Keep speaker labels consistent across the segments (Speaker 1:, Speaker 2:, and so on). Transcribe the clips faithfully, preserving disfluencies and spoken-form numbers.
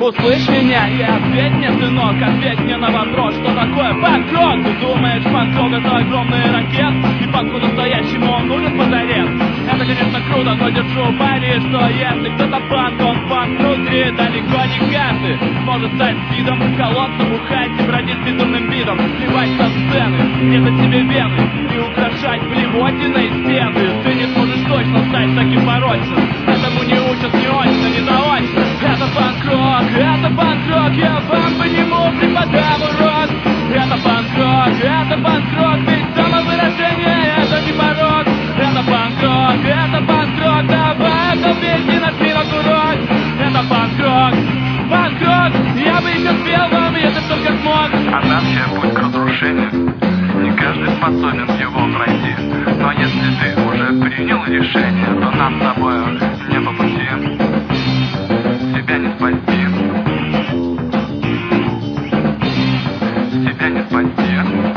Speaker 1: Услышь меня и ответь мне, сынок, ответь мне на вопрос, что такое панк-рок. Ты думаешь, панк-рок это огромный ракет, и панку настоящему он нужен позарез. Это, конечно, круто, но держу пари, что если кто-то панк, он панк внутри. Далеко не каждый может стать видом, колоться, бухать и бродить с безумным видом, плевать со сцены, резать себе вены и украшать блевотиной стены. Ты не сможешь точно стать таким порочным, этому не учат ни очно, ни заочно. Это панк-рок, это панк-рок, я вам по нему преподам урок. Это панк-рок, это панк-рок, ведь самовыражение это не порог. Это панк-рок, это панк-рок, давай долбейте наш мирок урок. Это панк-рок, панк-рок, я бы еще спел вам, если б только смог.
Speaker 2: Анархия — путь к разрушению, не каждый способен его пройти. Но если ты уже принял решение, то нам с тобою не по пути. Тебя не спасти, тебя не спасти.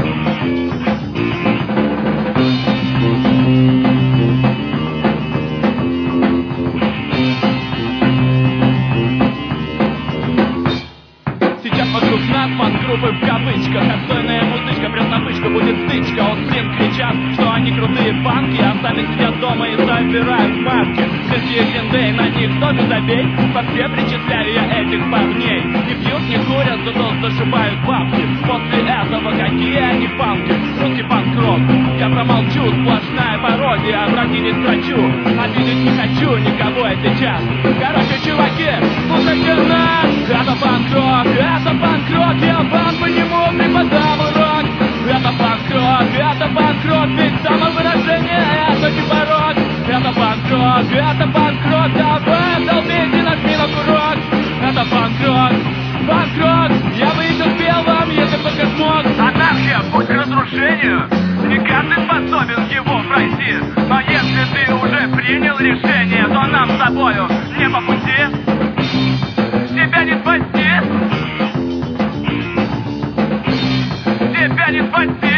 Speaker 1: Сейчас вокруг нас панк-группы в кавычках, отстойная музычка, прет на пычку, будет стычка. Он блин кричат, что они крутые панки, а сами сидят дома и собирают маски. Среди лендей на них тоже забей, во все причисляю я этих парней. Не пьют, не курят, зато зашибают бабки. После этого какие они панки? Русский панк-рок, я промолчу, сплошная пародия, враги не строчу, обидеть не хочу никого я сейчас. Короче, чуваки, слушайте нас, это панк-рок, это панк-рок, я вам по нему преподам урок. Это панк-рок, это панк-рок, ведь самовыражение это не порог. Это панк-рок, это панк-рок, давай долбейте наш минок урок. Это панк-рок, панк-рок, я бы еще спел вам, если бы только смог.
Speaker 2: Анархия — путь к разрушению, не каждый способен его пройти. Но если ты уже принял решение, то нам с тобою не по пути. Тебя не спасти, тебя не спасти.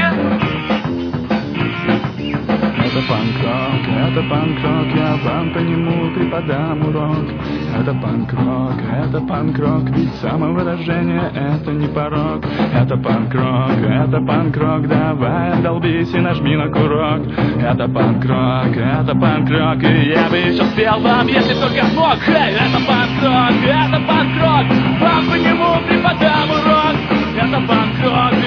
Speaker 3: Это панк-рок, это панк-рок, я вам по нему преподам урок. Это панк-рок, это панк-рок, ведь самовыражение это не порог. Это панк-рок, это панк-рок, давай долбись и нажми на курок. Это панк-рок, это панк-рок, и я бы еще спел вам, если только смог. Эй, это панк-рок, это панк-рок, вам по нему преподам урок. Это панк-рок,